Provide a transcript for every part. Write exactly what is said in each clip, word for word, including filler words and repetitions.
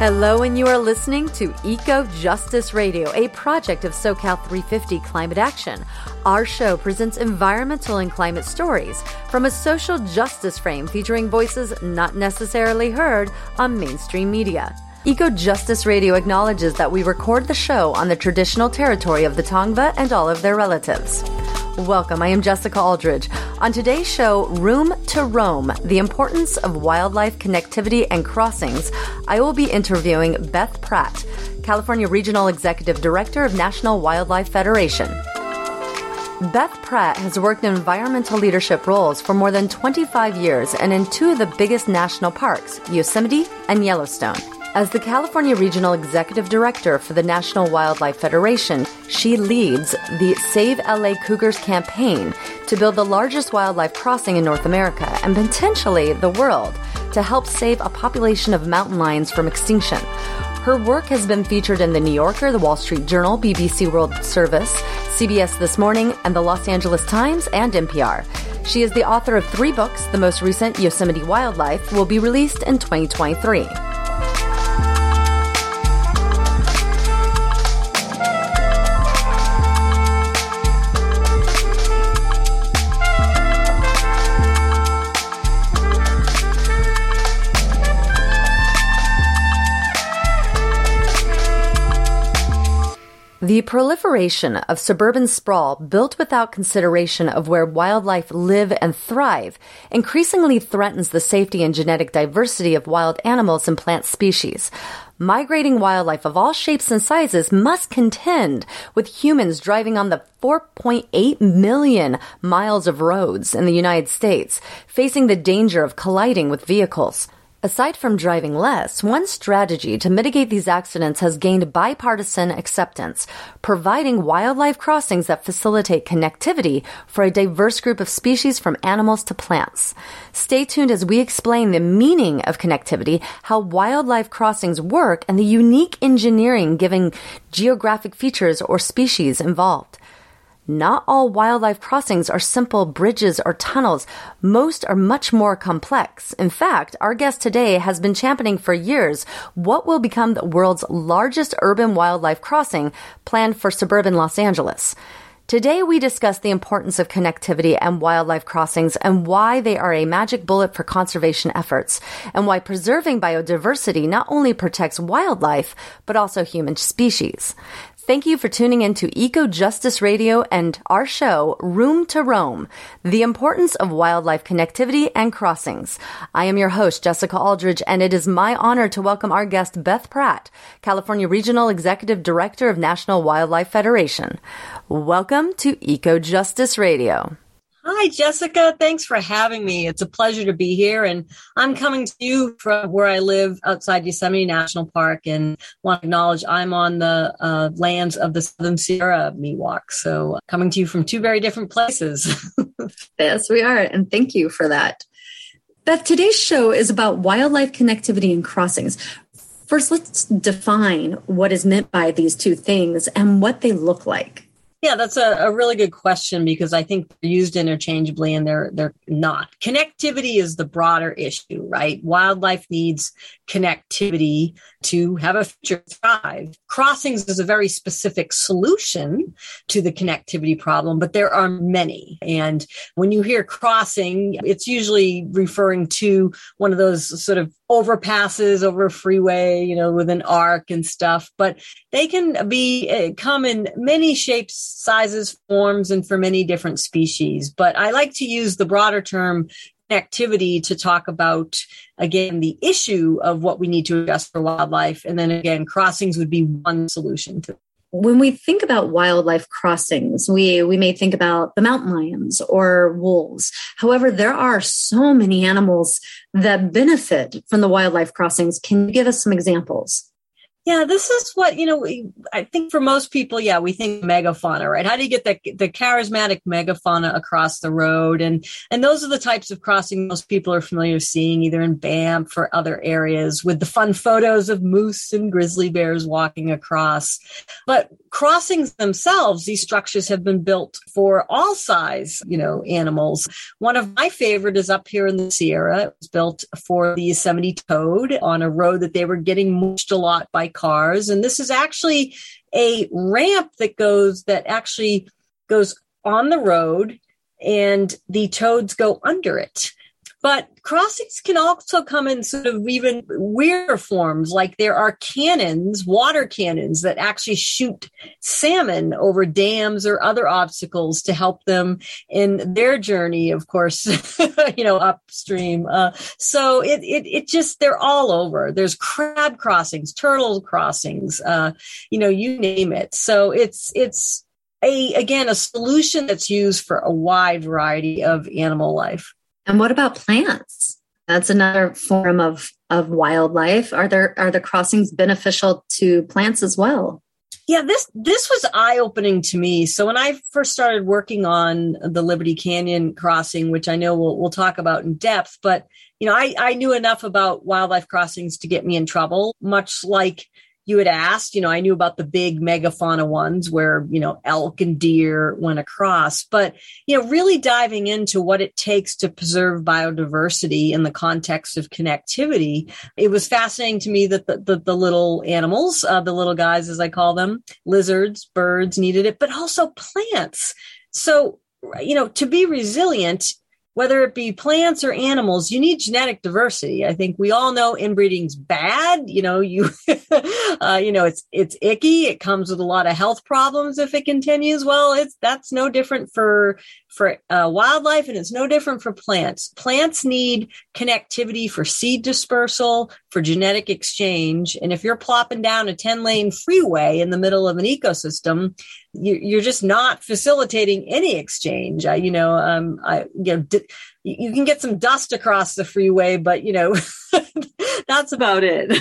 Hello, and you are listening to Eco Justice Radio, a project of SoCal three fifty Climate Action. Our show presents environmental and climate stories from a social justice frame featuring voices not necessarily heard on mainstream media. Eco Justice Radio acknowledges that we record the show on the traditional territory of the Tongva and all of their relatives. Welcome, I am Jessica Aldridge. On today's show, Room to Roam, the importance of wildlife connectivity and crossings, I will be interviewing Beth Pratt, California Regional Executive Director of National Wildlife Federation. Beth Pratt has worked in environmental leadership roles for more than twenty-five years and in two of the biggest national parks, Yosemite and Yellowstone. As the California Regional Executive Director for the National Wildlife Federation, she leads the Save L A Cougars campaign to build the largest wildlife crossing in North America and potentially the world to help save a population of mountain lions from extinction. Her work has been featured in The New Yorker, The Wall Street Journal, B B C World Service, C B S This Morning, and the Los Angeles Times and N P R. She is the author of three books. The most recent, Yosemite Wildlife, will be released in twenty twenty-three. The proliferation of suburban sprawl built without consideration of where wildlife live and thrive increasingly threatens the safety and genetic diversity of wild animals and plant species. Migrating wildlife of all shapes and sizes must contend with humans driving on the four point eight million miles of roads in the United States, facing the danger of colliding with vehicles. Aside from driving less, one strategy to mitigate these accidents has gained bipartisan acceptance, providing wildlife crossings that facilitate connectivity for a diverse group of species from animals to plants. Stay tuned as we explain the meaning of connectivity, how wildlife crossings work, and the unique engineering giving geographic features or species involved. Not all wildlife crossings are simple bridges or tunnels. Most are much more complex. In fact, our guest today has been championing for years what will become the world's largest urban wildlife crossing planned for suburban Los Angeles. Today, we discuss the importance of connectivity and wildlife crossings and why they are a magic bullet for conservation efforts, and why preserving biodiversity not only protects wildlife, but also human species. Thank you for tuning in to Eco Justice Radio and our show, Room to Roam, the importance of wildlife connectivity and crossings. I am your host, Jessica Aldridge, and it is my honor to welcome our guest, Beth Pratt, California Regional Executive Director of National Wildlife Federation. Welcome to Eco Justice Radio. Hi, Jessica. Thanks for having me. It's a pleasure to be here. And I'm coming to you from where I live outside Yosemite National Park, and want to acknowledge I'm on the uh, lands of the Southern Sierra Miwok. So coming to you from two very different places. Yes, we are. And thank you for that. Beth, today's show is about wildlife connectivity and crossings. First, let's define what is meant by these two things and what they look like. Yeah, that's a, a really good question, because I think they're used interchangeably and they're they're not. Connectivity is the broader issue, right? Wildlife needs connectivity to have a future thrive. Crossings is a very specific solution to the connectivity problem, but there are many. And when you hear crossing, it's usually referring to one of those sort of overpasses over a freeway, you know, with an arc and stuff, but they can be uh, come in many shapes, sizes, forms, and for many different species. But I like to use the broader term connectivity to talk about, again, the issue of what we need to address for wildlife. And then again, crossings would be one solution to. When we think about wildlife crossings, we, we may think about the mountain lions or wolves. However, there are so many animals that benefit from the wildlife crossings. Can you give us some examples? Yeah, this is what, you know, we, I think for most people, yeah, we think megafauna, right? How do you get the, the charismatic megafauna across the road? And, and those are the types of crossing most people are familiar with seeing either in Banff or other areas with the fun photos of moose and grizzly bears walking across. But crossings themselves, these structures have been built for all size, you know, animals. One of my favorite is up here in the Sierra. It was built for the Yosemite toad on a road that they were getting mushed a lot by cars. And this is actually a ramp that goes, that actually goes on the road and the toads go under it. But crossings can also come in sort of even weirder forms, like there are cannons, water cannons that actually shoot salmon over dams or other obstacles to help them in their journey, of course, you know, upstream. Uh, so it, it, it just, they're all over. There's crab crossings, turtle crossings, uh, you know, you name it. So it's, it's a, again, a solution that's used for a wide variety of animal life. And what about plants? That's another form of, of wildlife. Are there are the crossings beneficial to plants as well? Yeah, this this was eye-opening to me. So when I first started working on the Liberty Canyon crossing, which I know we'll we'll talk about in depth, but you know, I, I knew enough about wildlife crossings to get me in trouble, much like you had asked. You know, I knew about the big megafauna ones where, you know, elk and deer went across, but, you know, really diving into what it takes to preserve biodiversity in the context of connectivity. It was fascinating to me that the, the, the little animals, uh, the little guys, as I call them, lizards, birds needed it, but also plants. So, you know, to be resilient, whether it be plants or animals, you need genetic diversity. I think we all know inbreeding's bad. You know, you, uh, you know, it's, it's icky. It comes with a lot of health problems if it continues. Well, it's, that's no different for, for uh, wildlife, and it's no different for plants. Plants need connectivity for seed dispersal, for genetic exchange. And if you're plopping down a ten lane freeway in the middle of an ecosystem, you're just not facilitating any exchange. I, you know, um, I, you know, d- you can get some dust across the freeway, but you know, that's about it.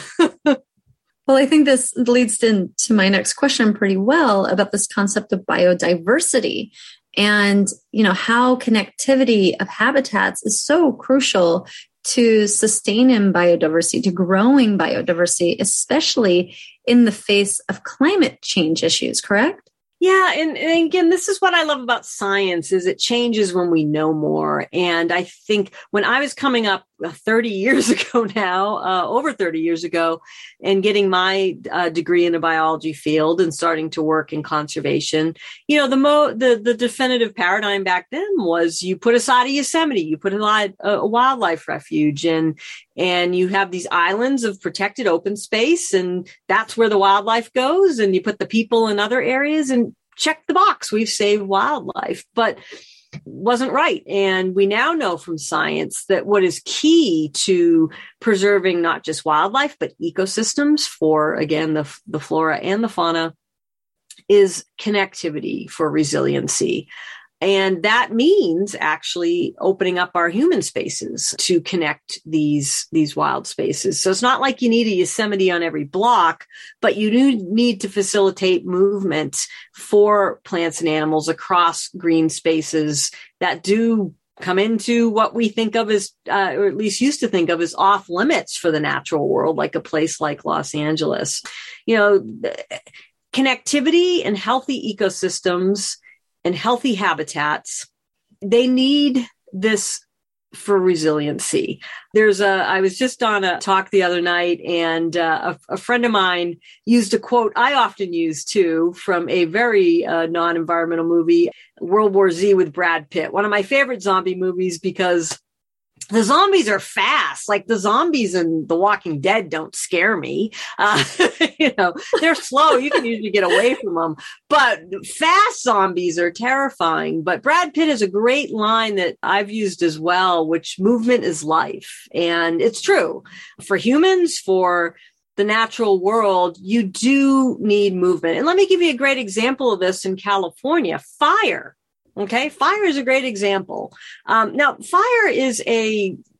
Well, I think this leads into my next question pretty well about this concept of biodiversity and, you know, how connectivity of habitats is so crucial to sustaining biodiversity, to growing biodiversity, especially in the face of climate change issues, correct? Yeah. And, and again, this is what I love about science is it changes when we know more. And I think when I was coming up thirty years ago now, uh, over thirty years ago, and getting my uh, degree in the biology field and starting to work in conservation, you know, the mo the, the definitive paradigm back then was you put aside a Yosemite, you put aside a, a wildlife refuge, and and you have these islands of protected open space, and that's where the wildlife goes. And you put the people in other areas and check the box. We've saved wildlife, but wasn't right. And we now know from science that what is key to preserving not just wildlife, but ecosystems for, again, the, the flora and the fauna is connectivity for resiliency. And that means actually opening up our human spaces to connect these, these wild spaces. So it's not like you need a Yosemite on every block, but you do need to facilitate movement for plants and animals across green spaces that do come into what we think of as, uh, or at least used to think of as off limits for the natural world, like a place like Los Angeles. You know, connectivity and healthy ecosystems and healthy habitats, they need this for resiliency. There's a, I was just on a talk the other night, and uh, a, a friend of mine used a quote I often use too from a very uh, non-environmental movie, World War Z with Brad Pitt, one of my favorite zombie movies because the zombies are fast. Like the zombies in The Walking Dead don't scare me. Uh, you know, they're slow. You can usually get away from them, but fast zombies are terrifying. But Brad Pitt has a great line that I've used as well, which movement is life. And it's true for humans, for the natural world, you do need movement. And let me give you a great example of this in California, fire. Okay. Fire is a great example. Um, now, fire is a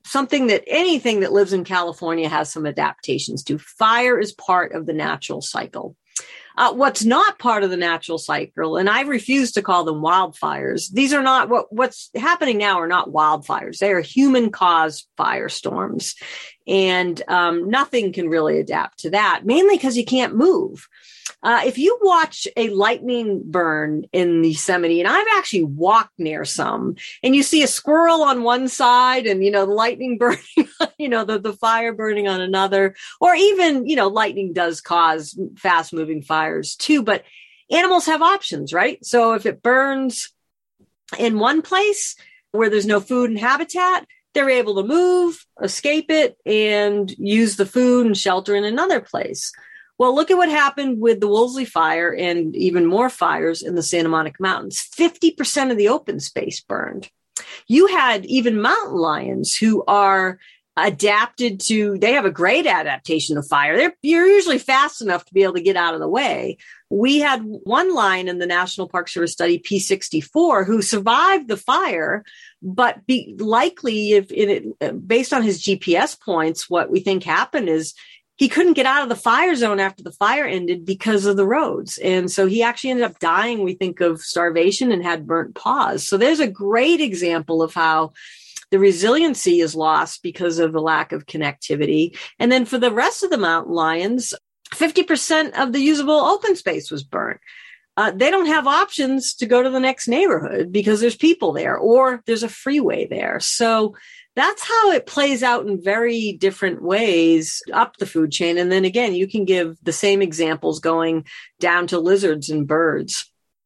something that anything that lives in California has some adaptations to. Fire is part of the natural cycle. Uh, what's not part of the natural cycle, and I refuse to call them wildfires. These are not what what's happening now are not wildfires. They are human-caused firestorms, and um, nothing can really adapt to that. Mainly because you can't move. Uh, if you watch a lightning burn in Yosemite, and I've actually walked near some, and you see a squirrel on one side and, you know, the lightning burning, you know, the, the fire burning on another, or even, you know, lightning does cause fast moving fires too, but animals have options, right? So if it burns in one place where there's no food and habitat, they're able to move, escape it, and use the food and shelter in another place. Well, look at what happened with the Woolsey fire and even more fires in the Santa Monica Mountains. fifty percent of the open space burned. You had even mountain lions who are adapted to, they have a great adaptation to fire. They're you're usually fast enough to be able to get out of the way. We had one lion in the National Park Service study, P sixty-four, who survived the fire, but be likely, if it, based on his G P S points, what we think happened is he couldn't get out of the fire zone after the fire ended because of the roads. And so he actually ended up dying, we think, of starvation and had burnt paws. So there's a great example of how the resiliency is lost because of the lack of connectivity. And then for the rest of the mountain lions, fifty percent of the usable open space was burnt. Uh, they don't have options to go to the next neighborhood because there's people there or there's a freeway there. So that's how it plays out in very different ways up the food chain. And then again, you can give the same examples going down to lizards and birds.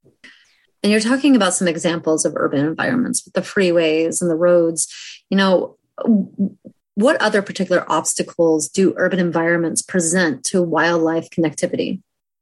And you're talking about some examples of urban environments with the freeways and the roads. You know, what other particular obstacles do urban environments present to wildlife connectivity?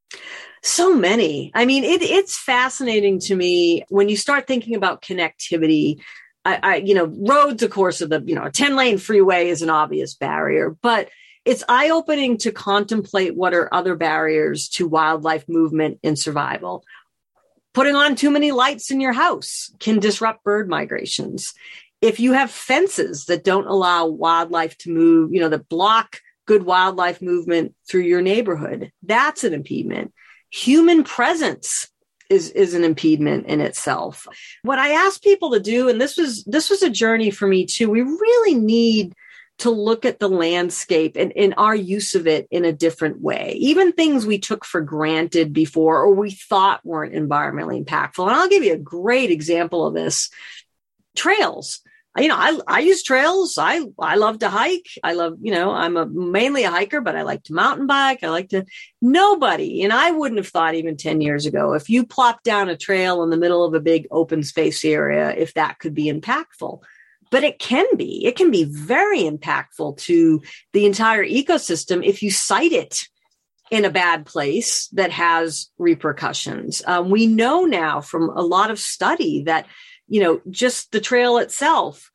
So many. I mean, it, it's fascinating to me when you start thinking about connectivity. I, I, you know, roads, of course, are the, you know, a ten lane freeway is an obvious barrier, but it's eye opening to contemplate what are other barriers to wildlife movement and survival. Putting on too many lights in your house can disrupt bird migrations. If you have fences that don't allow wildlife to move, you know, that block good wildlife movement through your neighborhood, that's an impediment. Human presence is, is an impediment in itself. What I ask people to do, and this was this was a journey for me too, we really need to look at the landscape and, and our use of it in a different way. Even things we took for granted before or we thought weren't environmentally impactful. And I'll give you a great example of this. Trails. You know, I, I use trails. I, I love to hike. I love, you know, I'm a mainly a hiker, but I like to mountain bike. I like to, nobody, and I wouldn't have thought even ten years ago, if you plop down a trail in the middle of a big open space area, if that could be impactful. But it can be, it can be very impactful to the entire ecosystem if you site it in a bad place that has repercussions. Um, we know now from a lot of study that, you know, just the trail itself,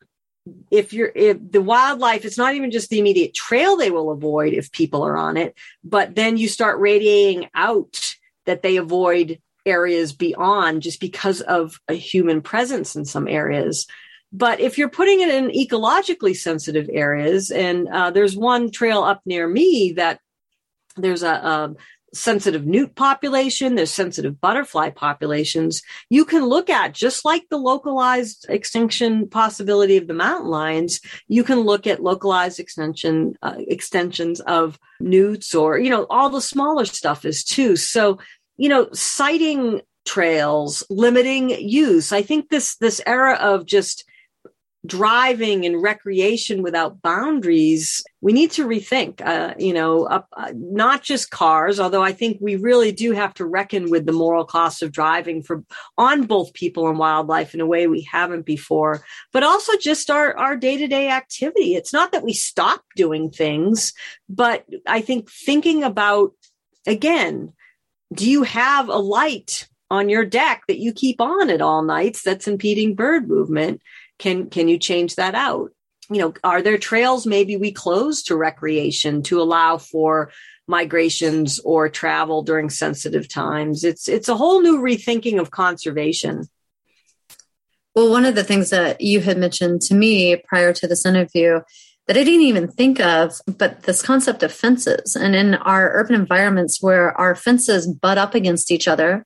if you're, if the wildlife, it's not even just the immediate trail they will avoid if people are on it, but then you start radiating out that they avoid areas beyond just because of a human presence in some areas. But if you're putting it in ecologically sensitive areas, and uh, there's one trail up near me that there's a, a sensitive newt population, there's sensitive butterfly populations, you can look at, just like the localized extinction possibility of the mountain lions, you can look at localized extension uh, extensions of newts, or, you know, all the smaller stuff is too. So, you know, siting trails, limiting use. I think this this era of just driving and recreation without boundaries, we need to rethink, uh, you know, uh, not just cars, although I think we really do have to reckon with the moral cost of driving for on both people and wildlife in a way we haven't before, but also just our, our day-to-day activity. It's not that we stop doing things, but I think thinking about, again, do you have a light on your deck that you keep on at all nights that's impeding bird movement? Can can you change that out? You know, are there trails maybe we close to recreation to allow for migrations or travel during sensitive times? It's it's a whole new rethinking of conservation. Well, one of the things that you had mentioned to me prior to this interview that I didn't even think of, but this concept of fences. And in our urban environments where our fences butt up against each other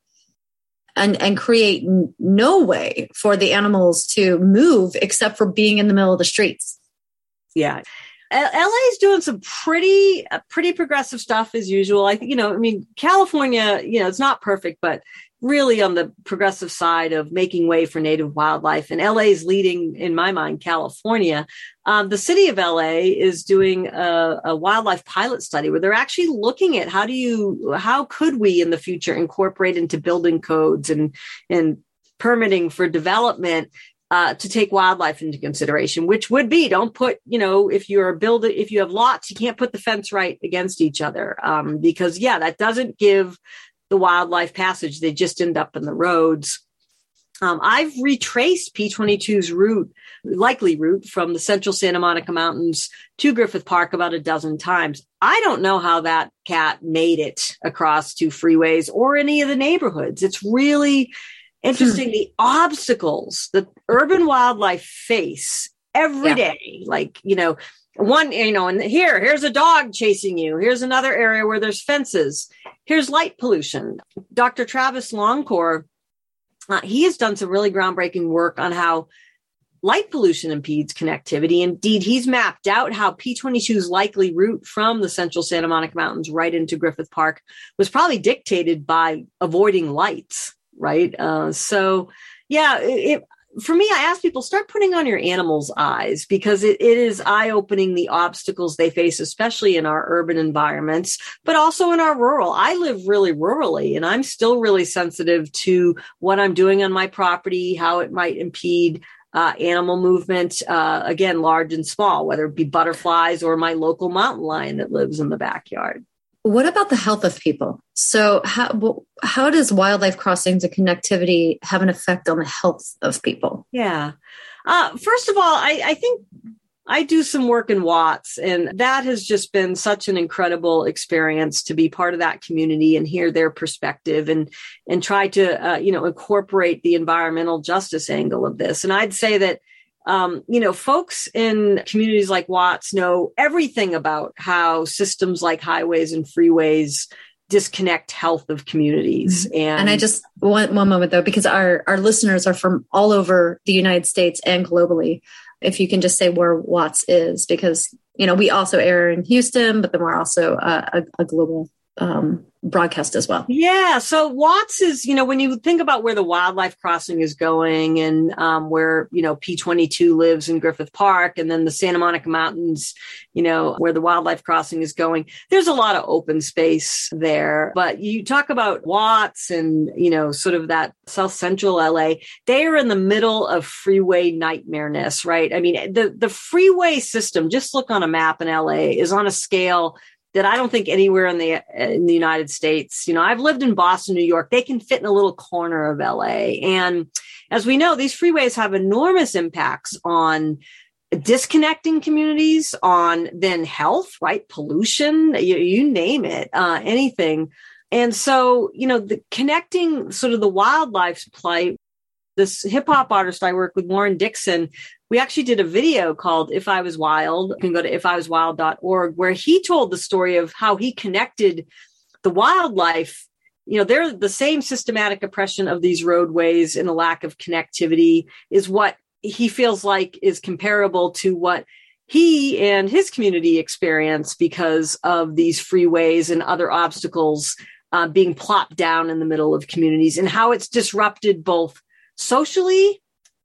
and, and create n- no way for the animals to move except for being in the middle of the streets. Yeah. L A is doing some pretty, uh, pretty progressive stuff as usual. I think, you know, I mean, California, you know, it's not perfect, but really on the progressive side of making way for native wildlife. And L A is leading, in my mind, California. Um, the city of L A is doing a, a wildlife pilot study where they're actually looking at how do you, how could we in the future incorporate into building codes and, and permitting for development Uh, to take wildlife into consideration, which would be don't put, you know, if you're building, if you have lots, you can't put the fence right against each other um, because, yeah, that doesn't give the wildlife passage. They just end up in the roads. Um, I've retraced P twenty-two's route, likely route from the central Santa Monica Mountains to Griffith Park about a dozen times. I don't know how that cat made it across two freeways or any of the neighborhoods. It's really interesting, the obstacles that urban wildlife face every yeah. day. Like, you know, one, you know, and here, here's a dog chasing you. Here's another area where there's fences. Here's light pollution. Doctor Travis Longcore, uh, he has done some really groundbreaking work on how light pollution impedes connectivity. Indeed, he's mapped out how P twenty-two's likely route from the central Santa Monica Mountains right into Griffith Park was probably dictated by avoiding lights. Right. Uh, so, yeah, it, for me, I ask people, start putting on your animals' eyes because it, it is eye-opening the obstacles they face, especially in our urban environments, but also in our rural. I live really rurally, and I'm still really sensitive to what I'm doing on my property, how it might impede uh, animal movement, uh, again, large and small, whether it be butterflies or my local mountain lion that lives in the backyard. What about the health of people? So how how does wildlife crossings and connectivity have an effect on the health of people? Yeah. Uh, first of all, I, I think I do some work in Watts, and that has just been such an incredible experience to be part of that community and hear their perspective and and try to, uh, you know, incorporate the environmental justice angle of this. And I'd say that Um, you know, folks in communities like Watts know everything about how systems like highways and freeways disconnect health of communities. And, and I just want one moment, though, because our, our listeners are from all over the United States and globally. If you can just say where Watts is, because, you know, we also air in Houston, but then we're also uh, a, a global um, broadcast as well. Yeah. So Watts is, you know, when you think about where the wildlife crossing is going and um, where, you know, P twenty-two lives in Griffith Park and then the Santa Monica Mountains, you know, where the wildlife crossing is going, there's a lot of open space there. But you talk about Watts and, you know, sort of that South Central L A, they are in the middle of freeway nightmareness, right? I mean, the, the freeway system, just look on a map in L A, is on a scale that I don't think anywhere in the in the United States. You know, I've lived in Boston, New York. They can fit in a little corner of L A. And as we know, these freeways have enormous impacts on disconnecting communities, on then health, right? Pollution, you, you name it, uh, anything. And so, you know, the connecting sort of the wildlife's plight. This hip hop artist I work with, Warren Dixon, we actually did a video called If I Was Wild. You can go to if I was wild dot org, where he told the story of how he connected the wildlife. You know, they're the same systematic oppression of these roadways and the lack of connectivity is what he feels like is comparable to what he and his community experience because of these freeways and other obstacles uh, being plopped down in the middle of communities, and how it's disrupted both socially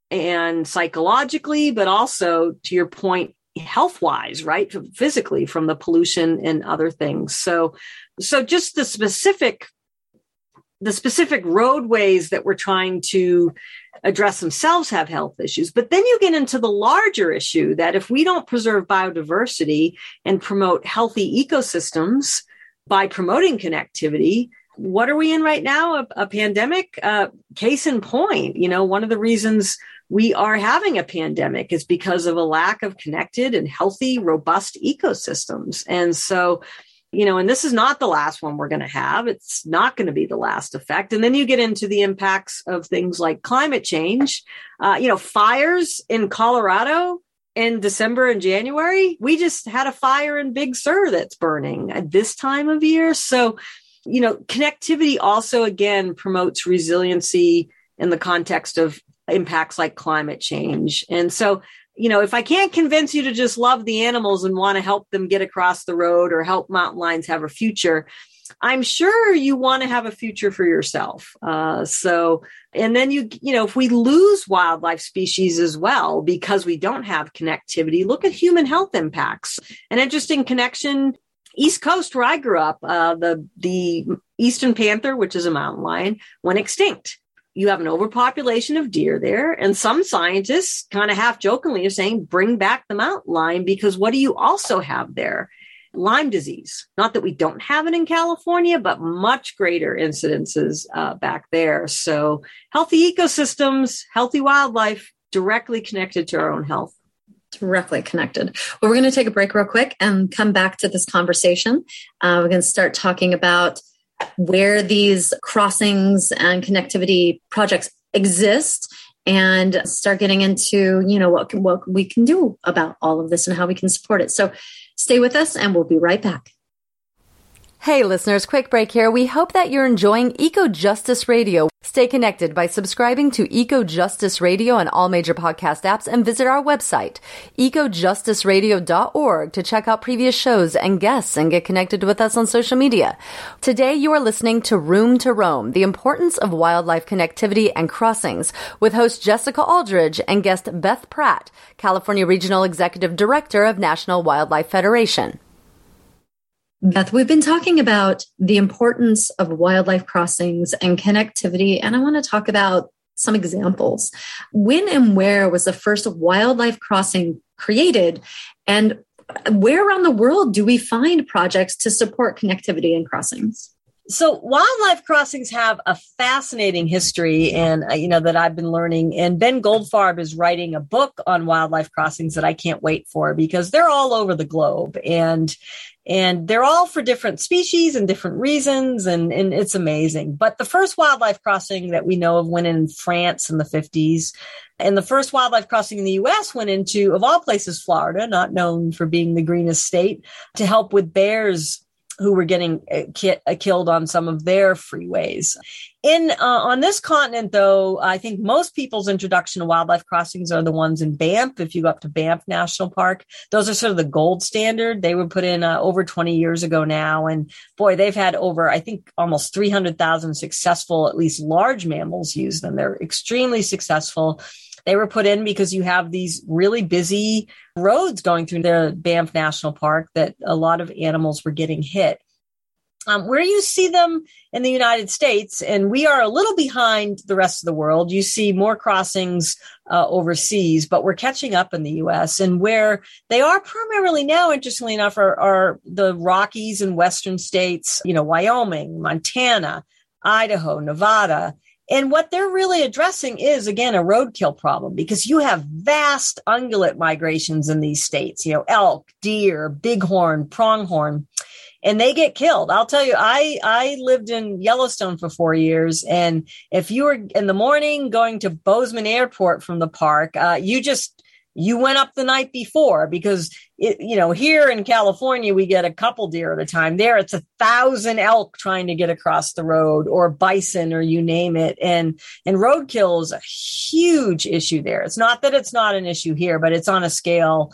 and psychologically, but also, to your point, health-wise, right? Physically, from the pollution and other things. So, so just the specific, the specific roadways that we're trying to address themselves have health issues. But then you get into the larger issue that if we don't preserve biodiversity and promote healthy ecosystems by promoting connectivity, what are we in right now? A, a pandemic? Uh, case in point, you know, one of the reasons we are having a pandemic is because of a lack of connected and healthy, robust ecosystems. And so You know, and this is not the last one we're going to have. It's not going to be the last effect. And then you get into the impacts of things like climate change, uh, you know, fires in Colorado in December and January. We just had a fire in Big Sur that's burning at this time of year. So, you know, connectivity also, again, promotes resiliency in the context of impacts like climate change. And so, you know, if I can't convince you to just love the animals and want to help them get across the road or help mountain lions have a future, I'm sure you want to have a future for yourself. Uh, so, and then you, you know, if we lose wildlife species as well, because we don't have connectivity, look at human health impacts. An interesting connection, East Coast, where I grew up, uh, the, the eastern panther, which is a mountain lion, went extinct. You have an overpopulation of deer there. And some scientists kind of half jokingly are saying, bring back the mountain lion, because what do you also have there? Lyme disease. Not that we don't have it in California, but much greater incidences uh, back there. So healthy ecosystems, healthy wildlife, directly connected to our own health. Directly connected. Well, we're going to take a break real quick and come back to this conversation. Uh, we're going to start talking about where these crossings and connectivity projects exist and start getting into, you know, what, can, what we can do about all of this and how we can support it. So stay with us and we'll be right back. Hey listeners, quick break here. We hope that you're enjoying Eco Justice Radio. Stay connected by subscribing to Eco Justice Radio on all major podcast apps and visit our website, eco justice radio dot org, to check out previous shows and guests and get connected with us on social media. Today you are listening to Room to Roam, the importance of wildlife connectivity and crossings, with host Jessica Aldridge and guest Beth Pratt, California Regional Executive Director of National Wildlife Federation. Beth, we've been talking about the importance of wildlife crossings and connectivity, and I want to talk about some examples. When and where was the first wildlife crossing created, and where around the world do we find projects to support connectivity and crossings? So wildlife crossings have a fascinating history, and uh, you know that I've been learning. And Ben Goldfarb is writing a book on wildlife crossings that I can't wait for, because they're all over the globe, and and they're all for different species and different reasons, and and it's amazing. But the first wildlife crossing that we know of went in France in the fifties. And the first wildlife crossing in the U S went into, of all places, Florida, not known for being the greenest state, to help with bears who were getting ki- killed on some of their freeways. In uh, on this continent, though, I think most people's introduction to wildlife crossings are the ones in Banff. If you go up to Banff National Park, those are sort of the gold standard. They were put in uh, over twenty years ago now. And boy, they've had over, I think, almost three hundred thousand successful, at least large mammals use them. They're extremely successful. They were put in because you have these really busy roads going through the Banff National Park that a lot of animals were getting hit. Um, where you see them in the United States, and we are a little behind the rest of the world, you see more crossings uh, overseas, but we're catching up in the U S. And where they are primarily now, interestingly enough, are, are the Rockies and Western states, you know, Wyoming, Montana, Idaho, Nevada. And what they're really addressing is, again, a roadkill problem, because you have vast ungulate migrations in these states, you know, elk, deer, bighorn, pronghorn, and they get killed. I'll tell you, I, I lived in Yellowstone for four years. And if you were in the morning going to Bozeman Airport from the park, uh, you just, you went up the night before, because, it, you know, here in California, we get a couple deer at a time. There, it's a thousand elk trying to get across the road, or bison, or you name it. And, and roadkill is a huge issue there. It's not that it's not an issue here, but it's on a scale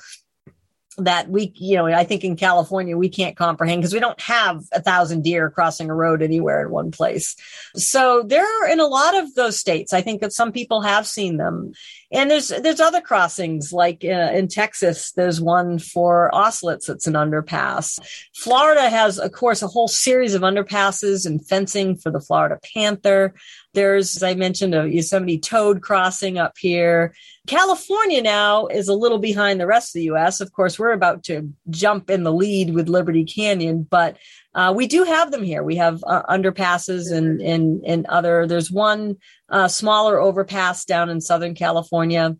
that we, you know, I think in California, we can't comprehend, because we don't have a thousand deer crossing a road anywhere in one place. So they're in a lot of those states. I think that some people have seen them. And there's, there's other crossings, like uh, in Texas, there's one for ocelots. It's an underpass. Florida has, of course, a whole series of underpasses and fencing for the Florida panther. There's, as I mentioned, a Yosemite toad crossing up here. California now is a little behind the rest of the U S. Of course, we're about to jump in the lead with Liberty Canyon, but uh, we do have them here. We have uh, underpasses and, and, and other, there's one uh, smaller overpass down in Southern California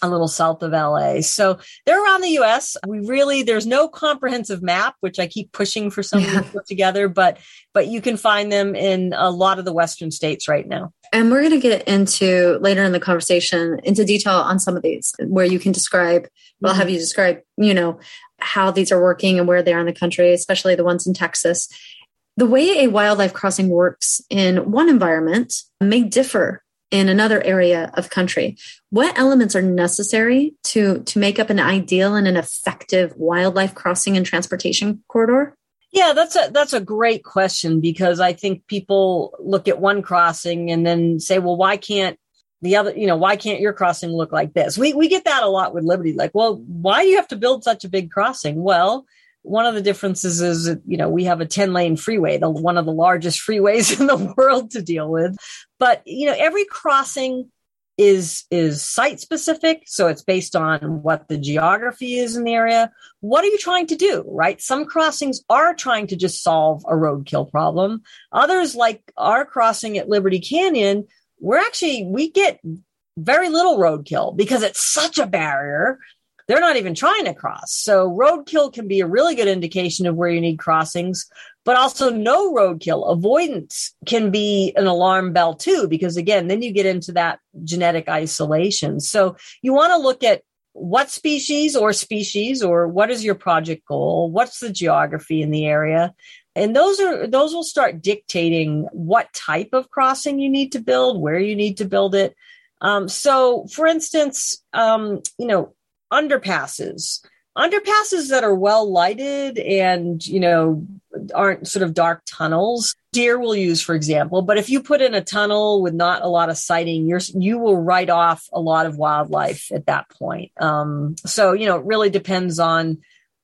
a little south of L A. So they're around the U S. We really, there's no comprehensive map, which I keep pushing for someone yeah. to put together, but, but you can find them in a lot of the Western states right now. And we're going to get into later in the conversation into detail on some of these where you can describe, mm-hmm. I'll have you describe, you know, how these are working and where they are in the country, especially the ones in Texas. The way a wildlife crossing works in one environment may differ in another area of country. What elements are necessary to, to make up an ideal and an effective wildlife crossing and transportation corridor? Yeah, that's a that's a great question, because I think people look at one crossing and then say, well, why can't the other, you know, why can't your crossing look like this? We we get that a lot with Liberty. Like, well, why do you have to build such a big crossing? Well, one of the differences is, you know, we have a ten lane freeway, the one of the largest freeways in the world to deal with. But, you know, every crossing is, is site specific. So it's based on what the geography is in the area. What are you trying to do, right? Some crossings are trying to just solve a roadkill problem. Others, like our crossing at Liberty Canyon, we're actually, we get very little roadkill because it's such a barrier. They're not even trying to cross. So roadkill can be a really good indication of where you need crossings, but also no roadkill. Avoidance can be an alarm bell too, because again, then you get into that genetic isolation. So you want to look at what species or species, or what is your project goal? What's the geography in the area? And those are, those will start dictating what type of crossing you need to build, where you need to build it. Um, so for instance, um, you know, underpasses, underpasses that are well lighted and, you know, aren't sort of dark tunnels, deer will use, for example. But if you put in a tunnel with not a lot of sighting, you're, you will write off a lot of wildlife at that point. Um, so, you know, it really depends on,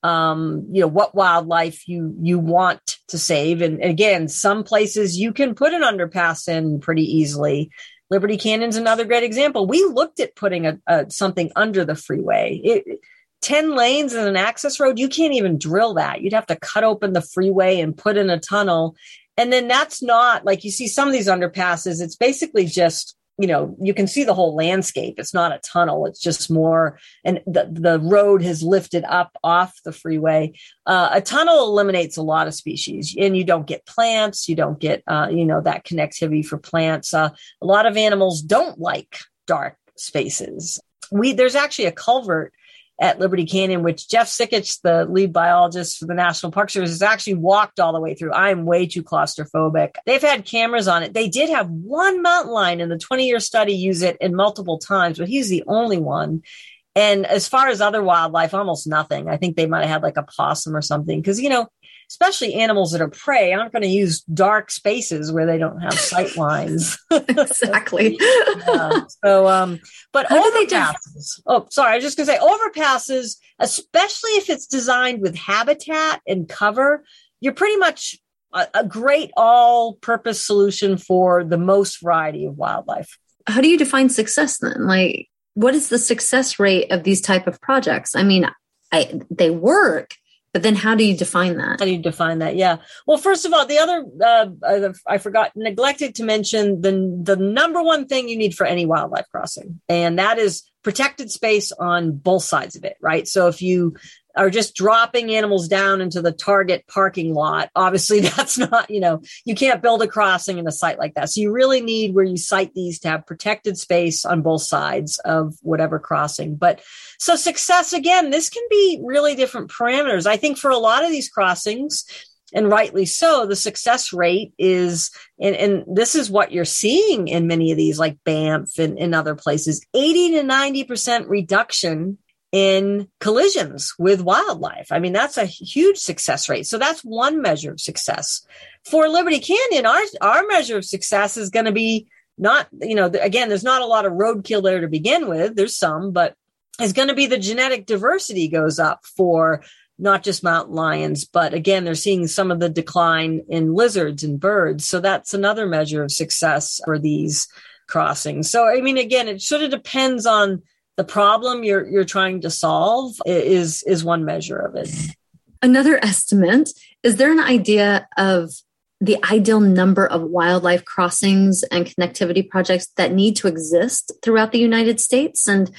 um, you know, what wildlife you, you want to save. And again, some places you can put an underpass in pretty easily. Liberty Canyon's another great example. We looked at putting a, a something under the freeway. It, ten lanes and an access road, you can't even drill that. You'd have to cut open the freeway and put in a tunnel. And then that's not like you see some of these underpasses. It's basically just, you know, you can see the whole landscape. It's not a tunnel. It's just more, and the, the road has lifted up off the freeway. Uh, a tunnel eliminates a lot of species, and you don't get plants. You don't get, uh, you know, that connectivity for plants. Uh, a lot of animals don't like dark spaces. We, there's actually a culvert at Liberty Canyon, which Jeff Sikich, the lead biologist for the National Park Service, has actually walked all the way through. I'm way too claustrophobic. They've had cameras on it. They did have one mountain lion in the twenty-year study use it in multiple times, but he's the only one. And as far as other wildlife, almost nothing. I think they might have had like a possum or something, because, you know, especially animals that are prey aren't going to use dark spaces where they don't have sight lines. Exactly. Yeah. So, um, but How overpasses. Oh, sorry. I was just going to say overpasses, especially if it's designed with habitat and cover, you're pretty much a, a great all-purpose solution for the most variety of wildlife. How do you define success then? Like, what is the success rate of these type of projects? I mean, I, they work. But then how do you define that? How do you define that? Yeah. Well, first of all, the other, uh, I forgot, neglected to mention the, the number one thing you need for any wildlife crossing, and that is protected space on both sides of it, right? So if you are just dropping animals down into the Target parking lot, obviously that's not, you know, you can't build a crossing in a site like that. So you really need, where you site these, to have protected space on both sides of whatever crossing. But so success, again, this can be really different parameters. I think for a lot of these crossings, and rightly so, the success rate is, and, and this is what you're seeing in many of these, like Banff and, and other places, eighty to ninety percent reduction in collisions with wildlife. I mean, that's a huge success rate. So that's one measure of success. For Liberty Canyon, our, our measure of success is going to be not, you know, again, there's not a lot of roadkill there to begin with. There's some, but it's going to be the genetic diversity goes up for not just mountain lions, but again, they're seeing some of the decline in lizards and birds. So that's another measure of success for these crossings. So, I mean, again, it sort of depends on the problem you're you're trying to solve is is one measure of it. Another estimate, is there an idea of the ideal number of wildlife crossings and connectivity projects that need to exist throughout the United States? And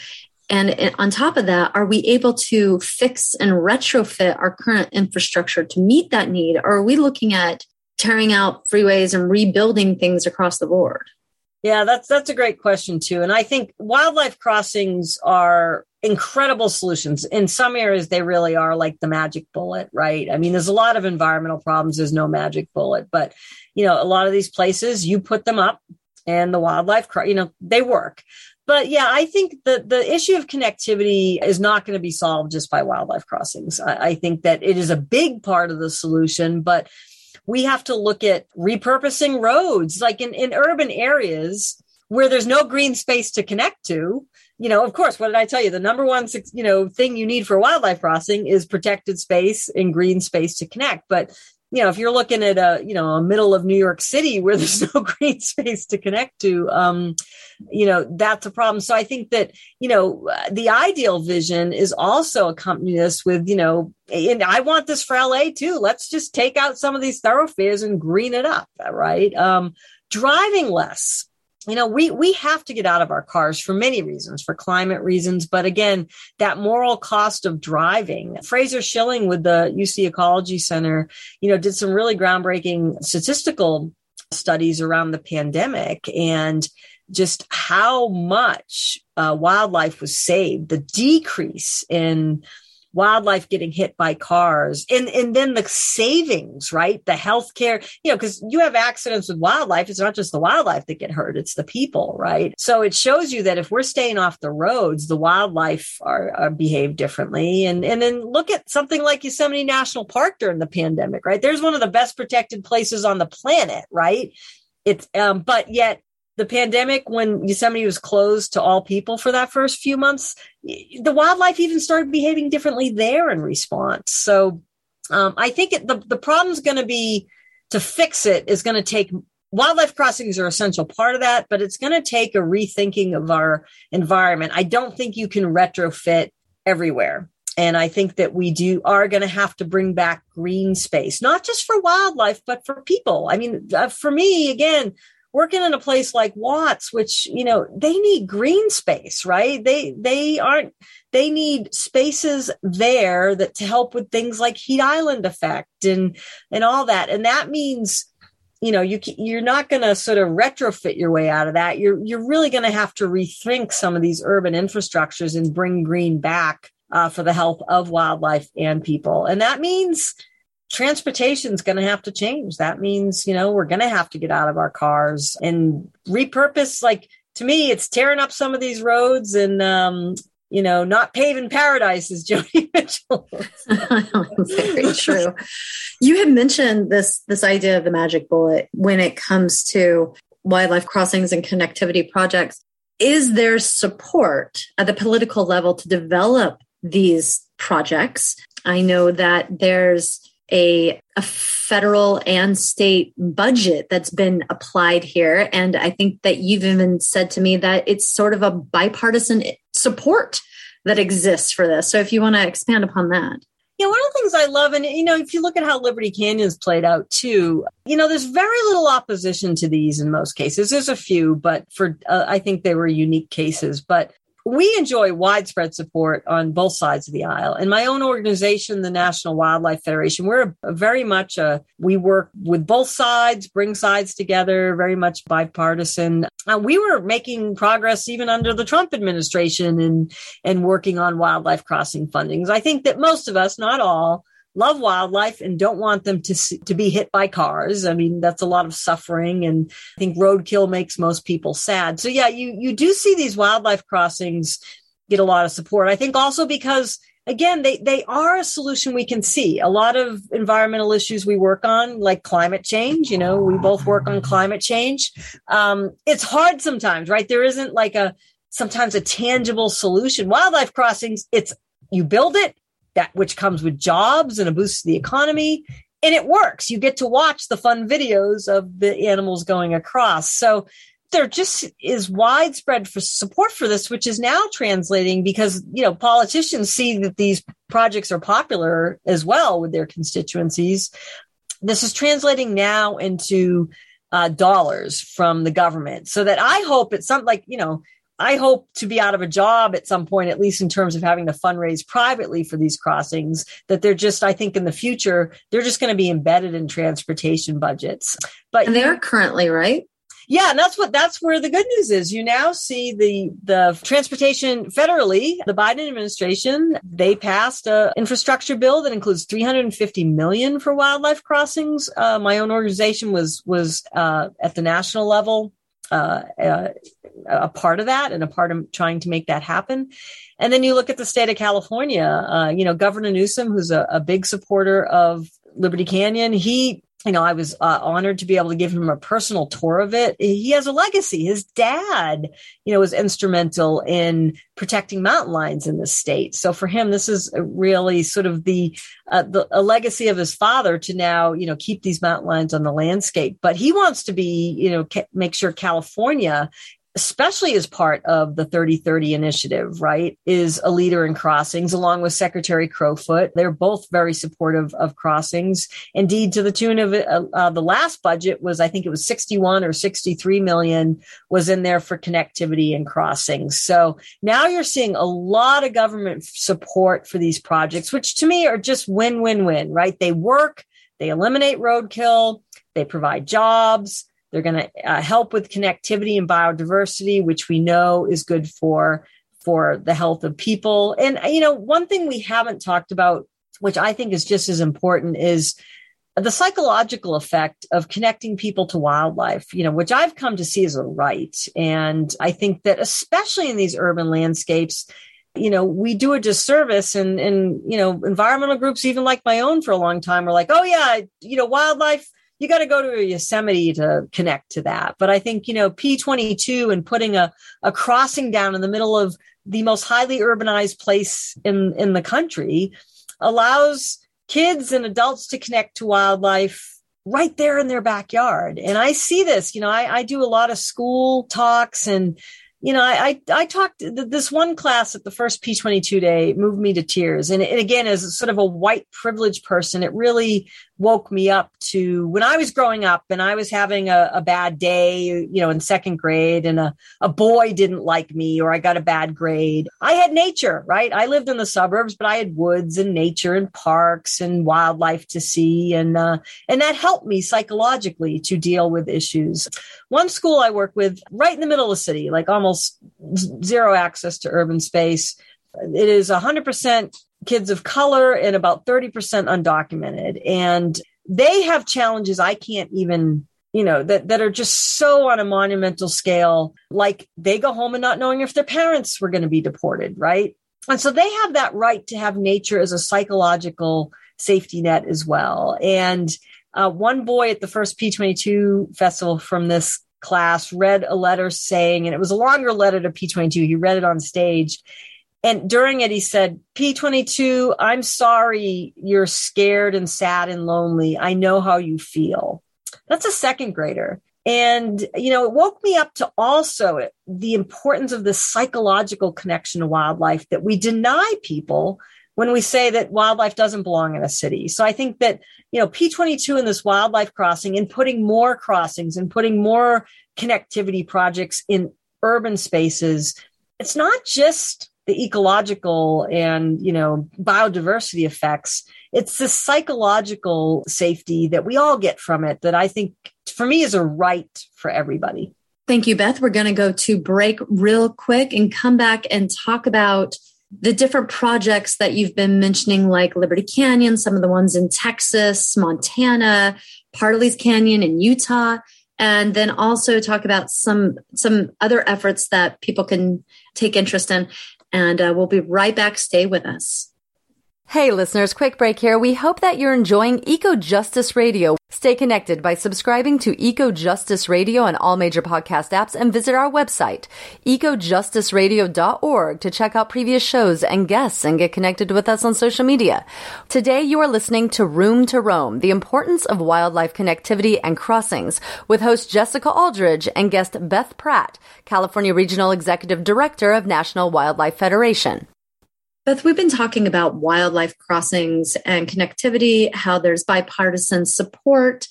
And on top of that, are we able to fix and retrofit our current infrastructure to meet that need? Or are we looking at tearing out freeways and rebuilding things across the board? Yeah, that's that's a great question, too. And I think wildlife crossings are incredible solutions. In some areas, they really are like the magic bullet, right? I mean, there's a lot of environmental problems. There's no magic bullet. But, you know, a lot of these places, you put them up and the wildlife, you know, they work. But yeah, I think the, the issue of connectivity is not going to be solved just by wildlife crossings. I, I think that it is a big part of the solution, but we have to look at repurposing roads, like in, in urban areas where there's no green space to connect to. You know, of course, what did I tell you? The number one, you know, thing you need for wildlife crossing is protected space and green space to connect. But you know, if you're looking at a, you know, a middle of New York City where there's no green space to connect to, um, you know, that's a problem. So I think that, you know, the ideal vision is also accompany this with, you know, and I want this for L A too. Let's just take out some of these thoroughfares and green it up, right? Um, driving less. You know, we we have to get out of our cars for many reasons, for climate reasons. But again, that moral cost of driving. Fraser Schilling with the U C Ecology Center, you know, did some really groundbreaking statistical studies around the pandemic and just how much uh, wildlife was saved, the decrease in wildlife getting hit by cars, and, and then the savings, right? The healthcare, you know, because you have accidents with wildlife. It's not just the wildlife that get hurt, it's the people, right? So it shows you that if we're staying off the roads, the wildlife are, are behave differently. And, and then look at something like Yosemite National Park during the pandemic, right? There's one of the best protected places on the planet, right? It's, um, but yet, the pandemic, when Yosemite was closed to all people for that first few months, the wildlife even started behaving differently there in response. So um, I think it, the, the problem's going to be to fix it is going to take wildlife crossings are an essential part of that, but it's going to take a rethinking of our environment. I don't think you can retrofit everywhere. And I think that we do are going to have to bring back green space, not just for wildlife, but for people. I mean, uh, for me, again, working in a place like Watts, which, you know, they need green space, right? They, they aren't, they need spaces there that to help with things like heat island effect and, and all that. And that means, you know, you, you're not going to sort of retrofit your way out of that. You're, you're really going to have to rethink some of these urban infrastructures and bring green back uh, for the health of wildlife and people. And that means transportation is going to have to change. That means, you know, we're going to have to get out of our cars and repurpose. Like, to me, it's tearing up some of these roads and, um, you know, not paving paradise, as Joni Mitchell. Very true. You had mentioned this, this idea of the magic bullet when it comes to wildlife crossings and connectivity projects. Is there support at the political level to develop these projects? I know that there's A, a federal and state budget that's been applied here. And I think that you've even said to me that it's sort of a bipartisan support that exists for this. So if you want to expand upon that. Yeah, one of the things I love, and, you know, if you look at how Liberty Canyon's played out too, you know, there's very little opposition to these in most cases. There's a few, but for, uh, I think they were unique cases. But we enjoy widespread support on both sides of the aisle. And my own organization, the National Wildlife Federation, we're a, a very much a, we work with both sides, bring sides together, very much bipartisan. Uh, we were making progress even under the Trump administration and, and working on wildlife crossing fundings. I think that most of us, not all, love wildlife and don't want them to to be hit by cars. I mean, that's a lot of suffering. And I think roadkill makes most people sad. So yeah, you, you do see these wildlife crossings get a lot of support. I think also because, again, they, they are a solution we can see. A lot of environmental issues we work on, like climate change, you know, we both work on climate change. Um, it's hard sometimes, right? There isn't like a, sometimes a tangible solution. Wildlife crossings, it's, you build it, that which comes with jobs and a boost to the economy. And it works. You get to watch the fun videos of the animals going across. So there just is widespread for support for this, which is now translating because, you know, politicians see that these projects are popular as well with their constituencies. This is translating now into uh, dollars from the government so that I hope it's something like, you know, I hope to be out of a job at some point, at least in terms of having to fundraise privately for these crossings, that they're just, I think in the future, they're just going to be embedded in transportation budgets. But and they are currently, right? Yeah, and that's what that's where the good news is. You now see the the transportation federally, the Biden administration, they passed an infrastructure bill that includes three hundred fifty million dollars for wildlife crossings. Uh, my own organization was was uh, at the national level uh, uh, a part of that and a part of trying to make that happen. And then you look at the state of California. Uh, you know, Governor Newsom, who's a, a big supporter of Liberty Canyon, he. You know, I was uh, honored to be able to give him a personal tour of it. He has a legacy. His dad, you know, was instrumental in protecting mountain lions in the state. So for him, this is really sort of the, uh, the a legacy of his father to now, you know, keep these mountain lions on the landscape. But he wants to be, you know, ca- make sure California, especially as part of the thirty thirty initiative, right, is a leader in crossings, along with Secretary Crowfoot. They're both very supportive of crossings. Indeed, to the tune of uh, uh, the last budget was, I think it was sixty-one or sixty-three million was in there for connectivity and crossings. So now you're seeing a lot of government support for these projects, which to me are just win, win, win, right? They work, they eliminate roadkill, they provide jobs. They're going to uh, help with connectivity and biodiversity, which we know is good for, for the health of people. And, you know, one thing we haven't talked about, which I think is just as important, is the psychological effect of connecting people to wildlife, you know, which I've come to see as a right. And I think that especially in these urban landscapes, you know, we do a disservice, and, and, you know, environmental groups, even like my own for a long time, are like, oh, yeah, you know, wildlife, you got to go to a Yosemite to connect to that. But I think, you know, P twenty-two and putting a, a crossing down in the middle of the most highly urbanized place in, in the country allows kids and adults to connect to wildlife right there in their backyard. And I see this, you know, I, I do a lot of school talks, and you know, I, I, I talked, this one class at the first P twenty-two day moved me to tears. And, and again, as sort of a white privileged person, it really woke me up to when I was growing up and I was having a, a bad day, you know, in second grade, and a, a boy didn't like me, or I got a bad grade. I had nature, right? I lived in the suburbs, but I had woods and nature and parks and wildlife to see. And, uh, and that helped me psychologically to deal with issues. One school I work with right in the middle of the city, like almost zero access to urban space. It is one hundred percent kids of color and about thirty percent undocumented. And they have challenges I can't even, you know, that, that are just so on a monumental scale. Like they go home and not knowing if their parents were going to be deported, right? And so they have that right to have nature as a psychological safety net as well. And uh, one boy at the first P twenty-two festival from this class read a letter saying, and it was a longer letter to P twenty-two, he read it on stage. And during it, he said, P twenty-two, I'm sorry you're scared and sad and lonely. I know how you feel. That's a second grader. And, you know, it woke me up to also the importance of this psychological connection to wildlife that we deny people when we say that wildlife doesn't belong in a city. So I think that, you know, P twenty-two and this wildlife crossing and putting more crossings and putting more connectivity projects in urban spaces, it's not just the ecological and, you know, biodiversity effects. It's the psychological safety that we all get from it that I think for me is a right for everybody. Thank you, Beth. We're going to go to break real quick and come back and talk about the different projects that you've been mentioning, like Liberty Canyon, some of the ones in Texas, Montana, Parley's Canyon in Utah, and then also talk about some, some other efforts that people can take interest in. And uh, we'll be right back. Stay with us. Hey listeners, quick break here. We hope that you're enjoying Eco Justice Radio. Stay connected by subscribing to Eco Justice Radio on all major podcast apps and visit our website, eco justice radio dot org, to check out previous shows and guests and get connected with us on social media. Today you are listening to Room to Roam, the importance of wildlife connectivity and crossings, with host Jessica Aldridge and guest Beth Pratt, California Regional Executive Director of National Wildlife Federation. Beth, we've been talking about wildlife crossings and connectivity, how there's bipartisan support,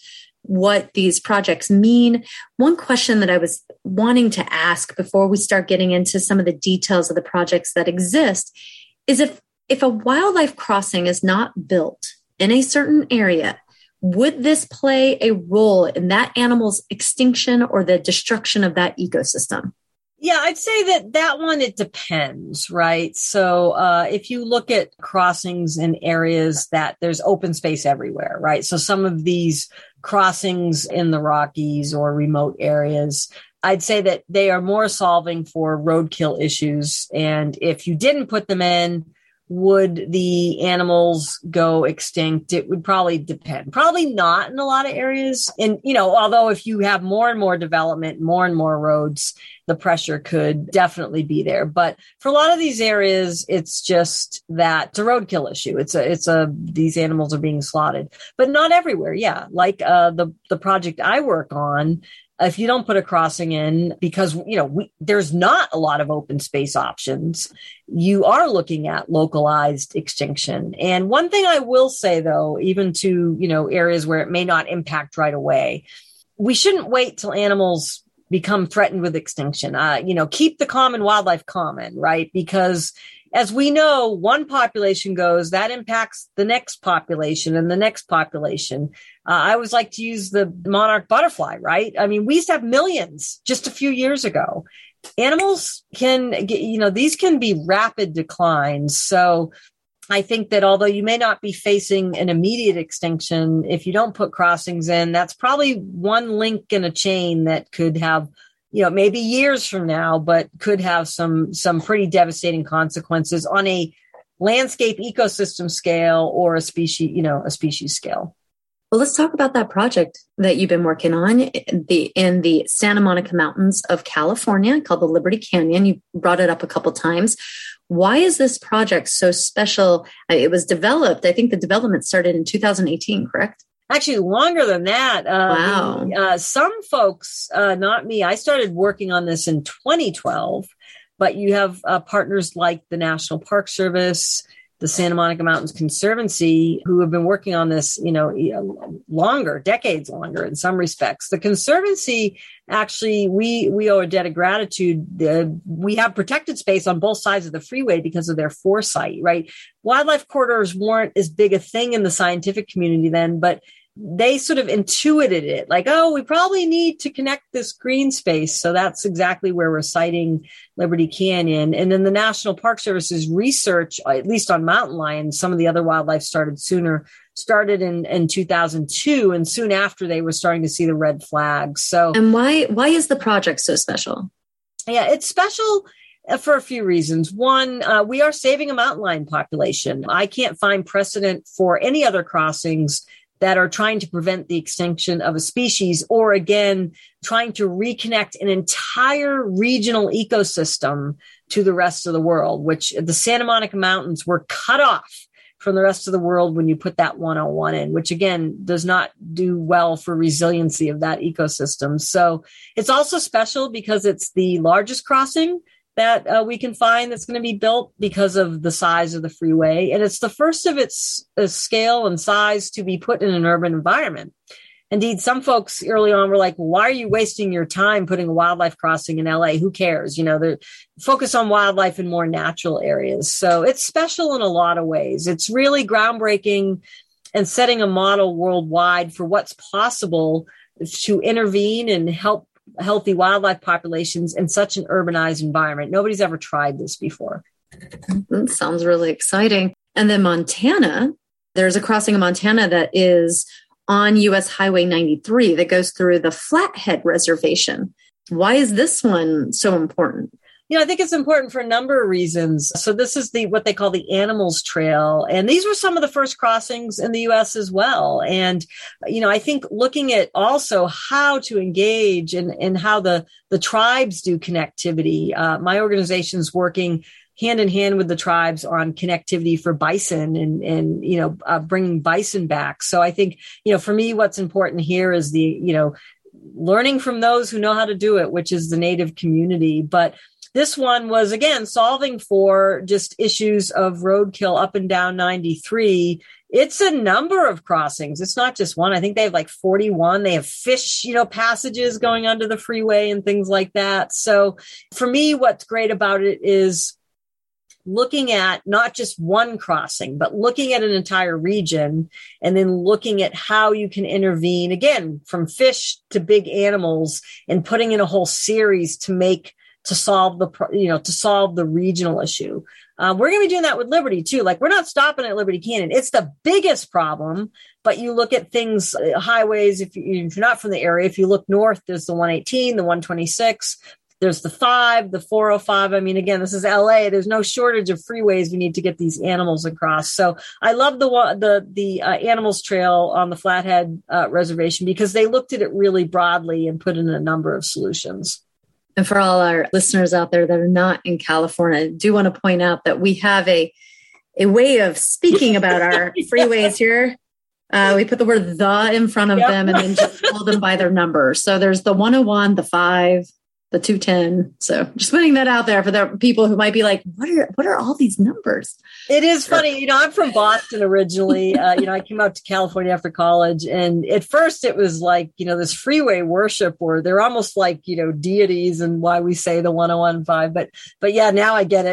what these projects mean. One question that I was wanting to ask before we start getting into some of the details of the projects that exist is if, if a wildlife crossing is not built in a certain area, would this play a role in that animal's extinction or the destruction of that ecosystem? Yeah, I'd say that that one, it depends, right? So uh, if you look at crossings in areas that there's open space everywhere, right? So some of these crossings in the Rockies or remote areas, I'd say that they are more solving for roadkill issues. And if you didn't put them in, would the animals go extinct? It would probably depend. Probably not in a lot of areas. And, you know, although if you have more and more development, more and more roads, the pressure could definitely be there. But for a lot of these areas, it's just that it's a roadkill issue. It's a, it's a, these animals are being slaughtered, but not everywhere. Yeah. Like, uh, the, the project I work on, if you don't put a crossing in because, you know, we, there's not a lot of open space options, you are looking at localized extinction. And one thing I will say, though, even to, you know, areas where it may not impact right away, we shouldn't wait till animals become threatened with extinction. Uh, you know, keep the common wildlife common, right? Because as we know, one population goes, that impacts the next population and the next population. Uh, I always like to use the monarch butterfly, right? I mean, we used to have millions just a few years ago. Animals can get, you know, these can be rapid declines. So I think that although you may not be facing an immediate extinction, if you don't put crossings in, that's probably one link in a chain that could have, you know, maybe years from now, but could have some, some pretty devastating consequences on a landscape ecosystem scale or a species, you know, a species scale. Well, let's talk about that project that you've been working on in the, in the Santa Monica Mountains of California called the Liberty Canyon. You brought it up a couple times. Why is this project so special? It was developed, I think the development started in two thousand eighteen, correct? Actually, longer than that. Uh, wow. The, uh, some folks, uh, not me, I started working on this in twenty twelve, but you have uh, partners like the National Park Service, the Santa Monica Mountains Conservancy, who have been working on this, you know, longer, decades longer in some respects. The Conservancy, actually, we we owe a debt of gratitude. Uh, we have protected space on both sides of the freeway because of their foresight, right? Wildlife corridors weren't as big a thing in the scientific community then, but they sort of intuited it like, oh, we probably need to connect this green space. So that's exactly where we're citing Liberty Canyon. And then the National Park Service's research, at least on mountain lions, some of the other wildlife started sooner, started in, in two thousand two. And soon after they were starting to see the red flags. So, and why, why is the project so special? Yeah, it's special for a few reasons. One, uh, we are saving a mountain lion population. I can't find precedent for any other crossings that are trying to prevent the extinction of a species, or again, trying to reconnect an entire regional ecosystem to the rest of the world, which the Santa Monica Mountains were cut off from the rest of the world when you put that one oh one in, which again, does not do well for resiliency of that ecosystem. So it's also special because it's the largest crossing that uh, we can find that's going to be built because of the size of the freeway. And it's the first of its uh, scale and size to be put in an urban environment. Indeed, some folks early on were like, why are you wasting your time putting a wildlife crossing in L A? Who cares? You know, they're focus on wildlife in more natural areas. So it's special in a lot of ways. It's really groundbreaking and setting a model worldwide for what's possible to intervene and help healthy wildlife populations in such an urbanized environment. Nobody's ever tried this before. That sounds really exciting. And then Montana, there's a crossing in Montana that is on U S Highway ninety-three that goes through the Flathead Reservation. Why is this one so important? You know, I think it's important for a number of reasons. So this is the what they call the Animals Trail. And these were some of the first crossings in the U S as well. And, you know, I think looking at also how to engage and, and how the, the tribes do connectivity. Uh, my organization's working hand in hand with the tribes on connectivity for bison and, and you know, uh, bringing bison back. So I think, you know, for me, what's important here is the, you know, learning from those who know how to do it, which is the Native community. But this one was, again, solving for just issues of roadkill up and down ninety-three. It's a number of crossings. It's not just one. I think they have like forty-one. They have fish, you know, passages going under the freeway and things like that. So for me, what's great about it is looking at not just one crossing, but looking at an entire region and then looking at how you can intervene, again, from fish to big animals, and putting in a whole series to make to solve the, you know, to solve the regional issue. Um, we're going to be doing that with Liberty too. Like, we're not stopping at Liberty Canyon. It's the biggest problem, but you look at things, uh, highways, if, you, if you're not from the area, if you look north, there's the one eighteen, the one twenty-six, there's the five, the four oh five. I mean, again, this is L A. There's no shortage of freeways we need to get these animals across. So I love the, the, the uh, animals trail on the Flathead uh, Reservation, because they looked at it really broadly and put in a number of solutions. And for all our listeners out there that are not in California, I do want to point out that we have a, a way of speaking about our freeways here. Uh, we put the word "the" in front of yep. them and then just call them by their number. So there's the one oh one, the five, the two ten. So just putting that out there for the people who might be like, what are, what are all these numbers? It is funny. You know, I'm from Boston originally. Uh, you know, I came out to California after college, and at first it was like, you know, this freeway worship where they're almost like, you know, deities, and why we say the one oh one five. But, but yeah, now I get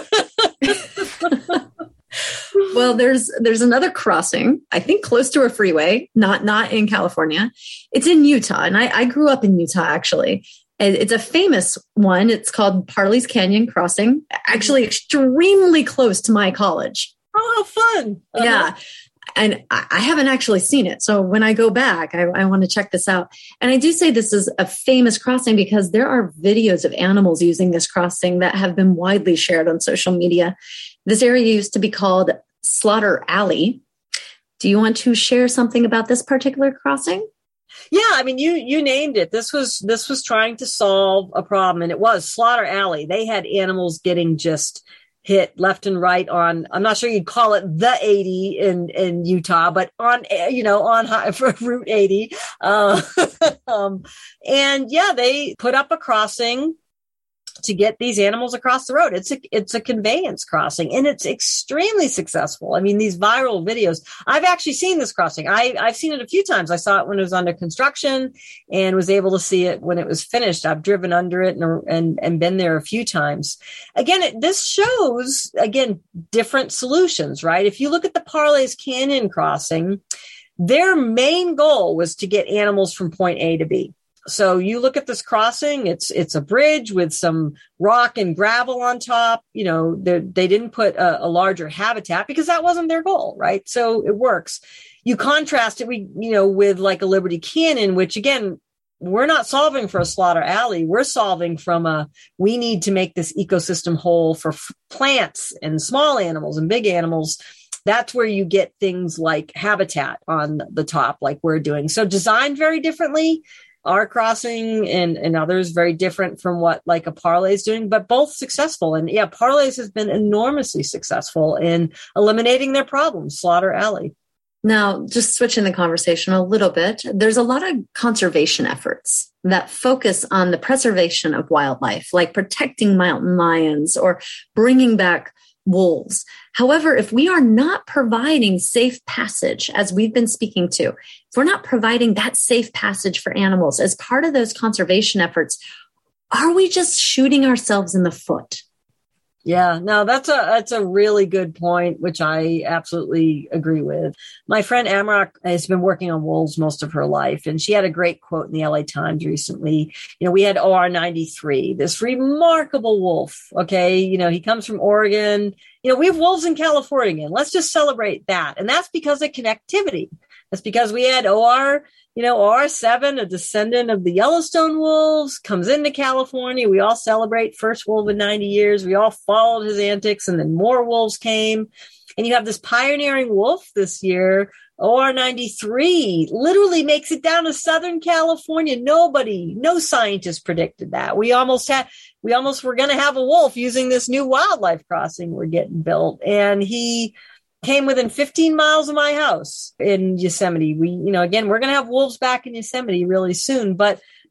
it. Well, there's, there's another crossing, I think close to a freeway, not, not in California. It's in Utah. And I, I grew up in Utah, actually. It's a famous one. It's called Parley's Canyon Crossing, actually extremely close to my college. Oh, how fun. Uh-huh. Yeah. And I, I haven't actually seen it. So when I go back, I, I want to check this out. And I do say this is a famous crossing because there are videos of animals using this crossing that have been widely shared on social media. This area used to be called Slaughter Alley. Do you want to share something about this particular crossing? Yeah, I mean, you you named it. This was this was trying to solve a problem, and it was Slaughter Alley. They had animals getting just hit left and right on, I'm not sure you'd call it the eighty in, in Utah, but on, you know, on high, for Route eighty. Uh, um, and yeah, they put up a crossing to get these animals across the road. It's a, it's a conveyance crossing, and it's extremely successful. I mean, these viral videos, I've actually seen this crossing. I, I've seen it a few times. I saw it when it was under construction and was able to see it when it was finished. I've driven under it and, and, and been there a few times. Again, it, this shows, again, different solutions, right? If you look at the Parley's Canyon crossing, their main goal was to get animals from point A to B. So you look at this crossing, it's, it's a bridge with some rock and gravel on top. You know, they didn't put a, a larger habitat because that wasn't their goal, right? So it works. You contrast it, we, you know, with like a Liberty Canyon, which again, we're not solving for a Slaughter Alley. We're solving from a, we need to make this ecosystem whole for f- plants and small animals and big animals. That's where you get things like habitat on the top, like we're doing. So designed very differently. Our crossing and, and others very different from what like a Parley's doing, but both successful. And yeah, Parley's has been enormously successful in eliminating their problems, Slaughter Alley. Now, just switching the conversation a little bit, there's a lot of conservation efforts that focus on the preservation of wildlife, like protecting mountain lions or bringing back wolves. However, if we are not providing safe passage, as we've been speaking to, if we're not providing that safe passage for animals as part of those conservation efforts, are we just shooting ourselves in the foot? Yeah, no, that's a that's a really good point, which I absolutely agree with. My friend Amrock has been working on wolves most of her life, and she had a great quote in the L A Times recently. You know, we had O R ninety-three, this remarkable wolf. Okay, you know, he comes from Oregon. You know, we have wolves in California, and let's just celebrate that. And that's because of connectivity. That's because we had O R, you know, O R seven, a descendant of the Yellowstone wolves, comes into California. We all celebrate first wolf in ninety years. We all followed his antics, and then more wolves came. And you have this pioneering wolf this year, O R ninety-three, literally makes it down to Southern California. Nobody, no scientist predicted that. We almost had, we almost were going to have a wolf using this new wildlife crossing we're getting built. And he came within fifteen miles of my house in Yosemite. We, you know, again, we're going to have wolves back in Yosemite really soon, but,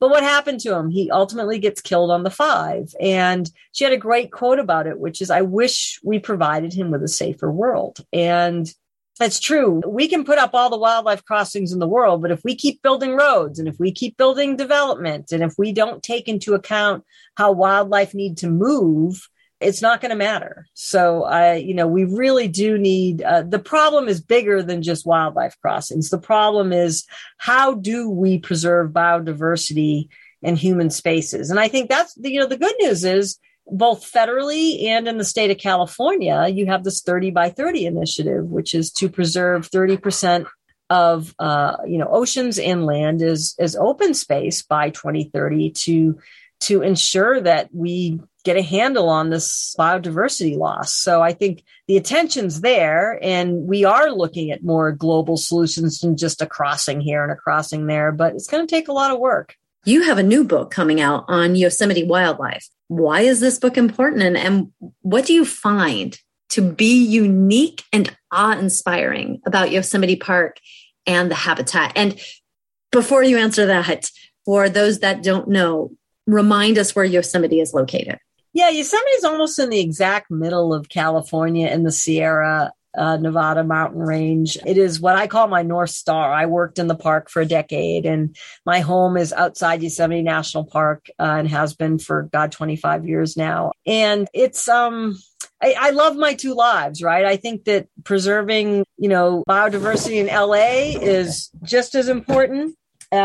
But what happened to him? He ultimately gets killed on the five. And she had a great quote about it, which is, I wish we provided him with a safer world. And that's true. We can put up all the wildlife crossings in the world, but if we keep building roads and if we keep building development and if we don't take into account how wildlife need to move, it's not going to matter. So, I, you know, we really do need, uh, the problem is bigger than just wildlife crossings. The problem is, how do we preserve biodiversity in human spaces? And I think that's, the, you know, the good news is, both federally and in the state of California, you have this thirty by thirty initiative, which is to preserve thirty percent of, uh, you know, oceans and land as, as open space by twenty thirty to, to ensure that we get a handle on this biodiversity loss. So I think the attention's there, and we are looking at more global solutions than just a crossing here and a crossing there, but it's going to take a lot of work. You have a new book coming out on Yosemite wildlife. Why is this book important? And, and what do you find to be unique and awe-inspiring about Yosemite Park and the habitat? And before you answer that, for those that don't know, remind us where Yosemite is located. Yeah, Yosemite is almost in the exact middle of California in the Sierra Uh, Nevada mountain range. It is what I call my North Star. I worked in the park for a decade, and my home is outside Yosemite National Park uh, and has been for, God, twenty-five years now. And it's, um, I, I love my two lives, right? I think that preserving, you know, biodiversity in L A is just as important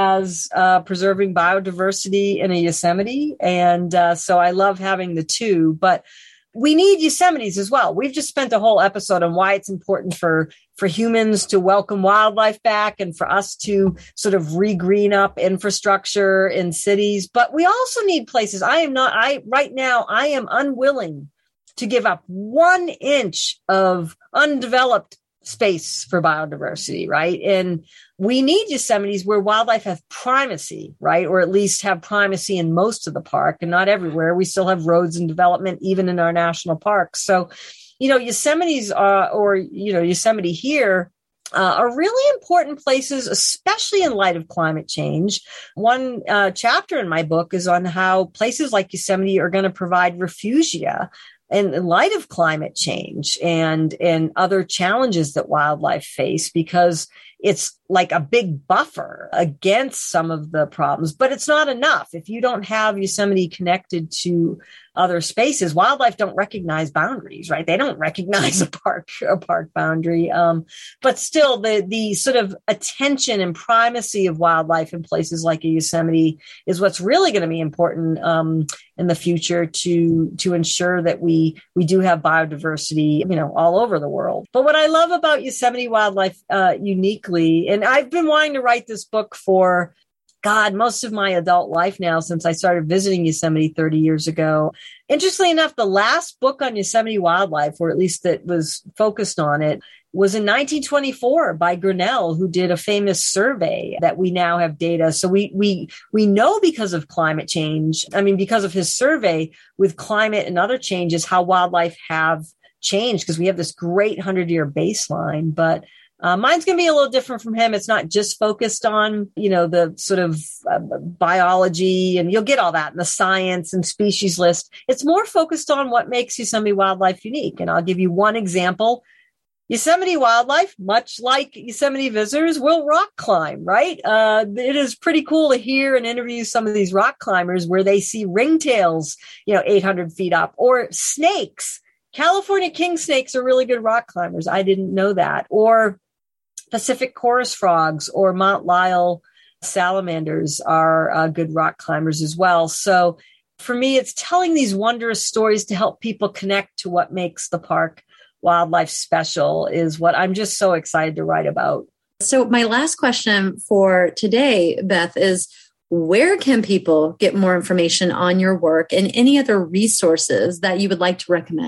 as uh, preserving biodiversity in a Yosemite. And uh, so I love having the two, but we need Yosemites as well. We've just spent a whole episode on why it's important for, for humans to welcome wildlife back and for us to sort of re-green up infrastructure in cities. But we also need places. I am not, I, right now, I am unwilling to give up one inch of undeveloped space for biodiversity, right? And we need Yosemites where wildlife has primacy, right? Or at least have primacy in most of the park and not everywhere. We still have roads and development, even in our national parks. So, you know, Yosemites are, or, you know, Yosemite here uh, are really important places, especially in light of climate change. One uh, chapter in my book is on how places like Yosemite are going to provide refugia in light of climate change and, and other challenges that wildlife face, because it's like a big buffer against some of the problems, but it's not enough. If you don't have Yosemite connected to other spaces, wildlife don't recognize boundaries, right? They don't recognize a park, a park boundary. Um, but still the, the sort of attention and primacy of wildlife in places like a Yosemite is what's really going to be important, um, in the future to, to ensure that we, we do have biodiversity, you know, all over the world. But what I love about Yosemite wildlife, uh, uniquely, and I've been wanting to write this book for, God, most of my adult life now, since I started visiting Yosemite thirty years ago. Interestingly enough, the last book on Yosemite wildlife, or at least that was focused on it, was in nineteen twenty-four by Grinnell, who did a famous survey that we now have data. So we, we, we know because of climate change, I mean, because of his survey with climate and other changes, how wildlife have changed, because we have this great hundred-year baseline. But Uh, mine's going to be a little different from him. It's not just focused on, you know, the sort of uh, biology, and you'll get all that in the science and species list. It's more focused on what makes Yosemite wildlife unique. And I'll give you one example. Yosemite wildlife, much like Yosemite visitors, will rock climb, right? Uh, it is pretty cool to hear and interview some of these rock climbers where they see ringtails, you know, eight hundred feet up, or snakes. California king snakes are really good rock climbers. I didn't know that. Or Pacific chorus frogs or Mount Lyell salamanders are uh, good rock climbers as well. So for me, it's telling these wondrous stories to help people connect to what makes the park wildlife special is what I'm just so excited to write about. So my last question for today, Beth, is where can people get more information on your work and any other resources that you would like to recommend?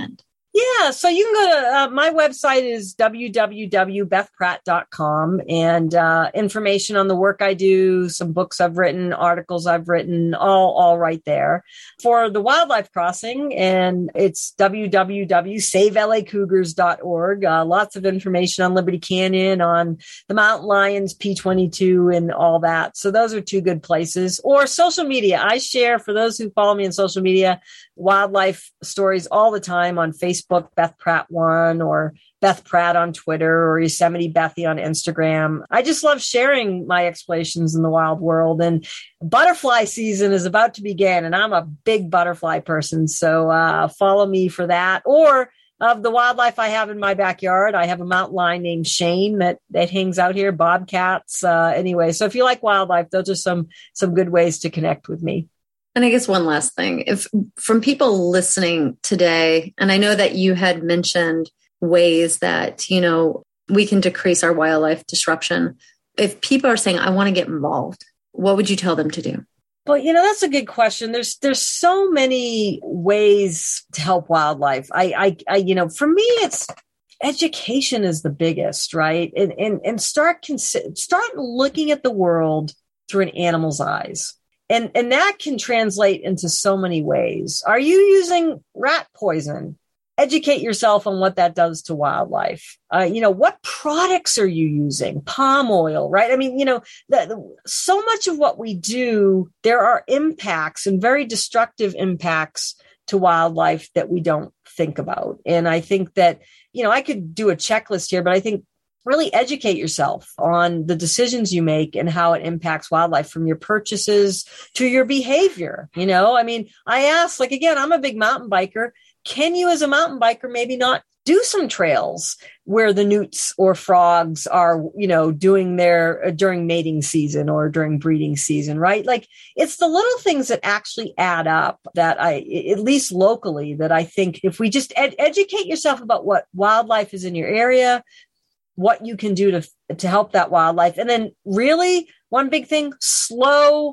Yeah, so you can go to uh, my website is w w w dot beth pratt dot com, and uh, information on the work I do, some books I've written, articles I've written, all all right there. For the Wildlife Crossing, and it's w w w dot save l a cougars dot org. Uh, lots of information on Liberty Canyon, on the Mountain Lions, P twenty-two, and all that. So those are two good places. Or social media. I share, for those who follow me on social media, wildlife stories all the time on Facebook, Beth Pratt one, or Beth Pratt on Twitter, or Yosemite Bethy on Instagram. I just love sharing my explorations in the wild world. And butterfly season is about to begin, and I'm a big butterfly person. So uh, follow me for that. Or of the wildlife I have in my backyard, I have a mountain lion named Shane that, that hangs out here, bobcats. Uh, anyway, so if you like wildlife, those are some some good ways to connect with me. And I guess one last thing, if from people listening today, and I know that you had mentioned ways that, you know, we can decrease our wildlife disruption. If people are saying, I want to get involved, what would you tell them to do? Well, you know, that's a good question. There's there's so many ways to help wildlife. I, I, I you know, for me, it's education is the biggest, right? And and and start consi- start looking at the world through an animal's eyes. And, and that can translate into so many ways. Are you using rat poison? Educate yourself on what that does to wildlife. Uh, you know, what products are you using? Palm oil, right? I mean, you know, the, the, so much of what we do, there are impacts and very destructive impacts to wildlife that we don't think about. And I think that, you know, I could do a checklist here, but I think really educate yourself on the decisions you make and how it impacts wildlife, from your purchases to your behavior. You know, I mean, I ask, like, again, I'm a big mountain biker. Can you, as a mountain biker, maybe not do some trails where the newts or frogs are, you know, doing their uh, during mating season or during breeding season, right? Like, it's the little things that actually add up that I, at least locally, that I think if we just ed- educate yourself about what wildlife is in your area, what you can do to to help that wildlife. And then really, one big thing, slow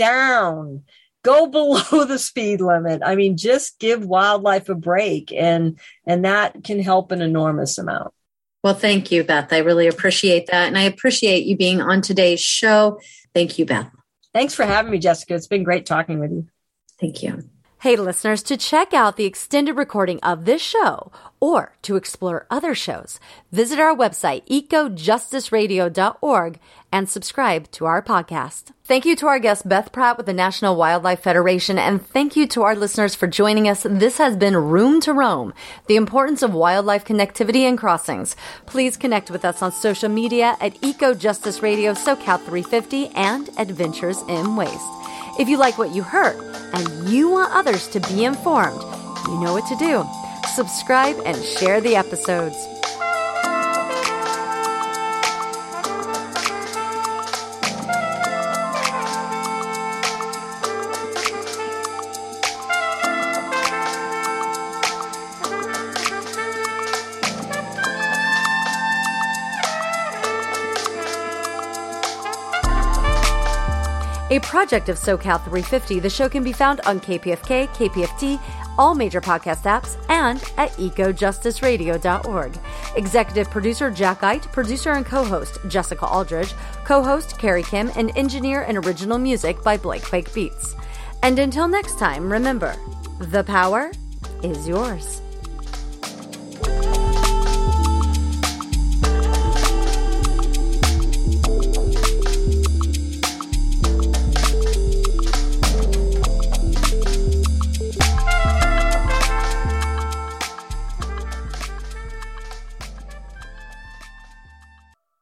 down. Go below the speed limit. I mean, just give wildlife a break, and and that can help an enormous amount. Well, thank you, Beth. I really appreciate that. And I appreciate you being on today's show. Thank you, Beth. Thanks for having me, Jessica. It's been great talking with you. Thank you. Hey, listeners, to check out the extended recording of this show or to explore other shows, visit our website, eco justice radio dot org, and subscribe to our podcast. Thank you to our guest, Beth Pratt with the National Wildlife Federation, and thank you to our listeners for joining us. This has been Room to Roam, the importance of wildlife connectivity and crossings. Please connect with us on social media at Eco Justice Radio, SoCal three fifty, and Adventures in Waste. If you like what you heard and you want others to be informed, you know what to do. Subscribe and share the episodes. A project of SoCal three fifty, the show can be found on K P F K, K P F T, all major podcast apps, and at eco justice radio dot org. Executive producer Jack Ite, producer and co-host Jessica Aldridge, co-host Carrie Kim, and engineer and original music by Blake Quake Beats. And until next time, remember, the power is yours.